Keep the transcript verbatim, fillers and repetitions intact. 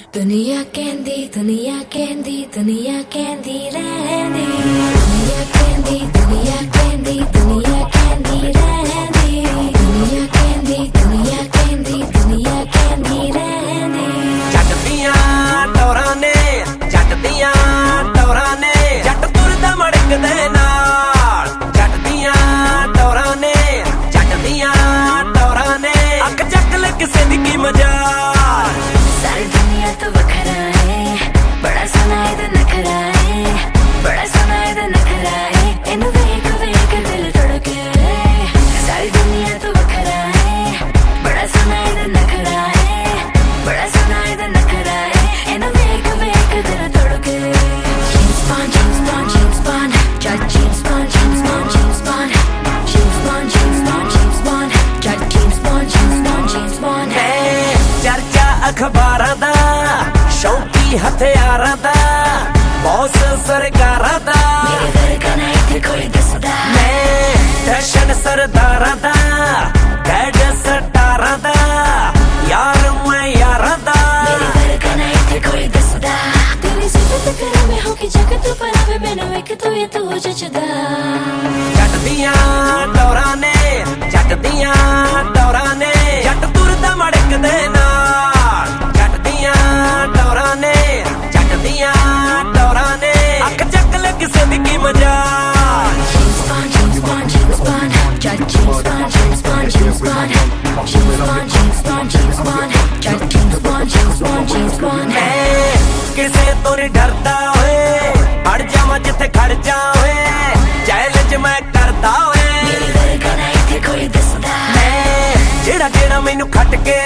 दुनिया कहंदी दुनिया कहंदी दुनिया कहंदी रहंदी दुनिया कहंदी दुनिया कहंदी दुनिया कहंदी रहंदी दुनिया कहंदी दुनिया कहंदी दुनिया कहंदी रहंदी जट दियां टोरां ने जट दियां टोरां ने जट तुरदा मड़क दे नाल जट दियां टोरां ने जट दियां टोरां ने अख चक ले किसे दी की मजाल सारी दुनिया तो वखरा है बड़ा सोना इधर नखरा है बड़ा सोना इधर नखरा है इनु वेख वेख दिल धड़के सारी दुनिया तो वखरा है बड़ा सोना इधर नखरा है बड़ा सोना इधर नखरा है इनु वेख वेख दिल धड़के James Bond James Bond James Bond Judge James Bond James Bond James Bond James Bond James Bond James Bond Judge James Bond James Bond James Bond चर्चा अखबारां दा शौकी हथियारां दा बॉस सरकारां दा मेरे वर्गा ना इत्थे कोई दसदा मैं फैशन सरदारां दा बैड सटारां दा यार मैं यारां दा मेरे वर्गा ना इत्थे कोई दसदा तेरी सिफत करा मैं हो कि जग तू परावे मैनू वेख तू ये तू जचदा जट दियां टोरां ने जट दियां टोरां ने जट तुरदा मड़क दे नाल जट दियां टोरां ने जट दियां टोरां ने अख चक ले किसे दी की मजाल James Bond James Bond James Bond Judge James Bond James Bond James Bond James Bond James Bond James Bond Judge James Bond James Bond James Bond किसे तो नहीं डरदा होए अड़ जावां जिथे खड़ जा होए चैलेंज मैं करदा होए मेरे वर्गा ना इत्थे कोई दसदा जेड़ा जेड़ा मैनू खट के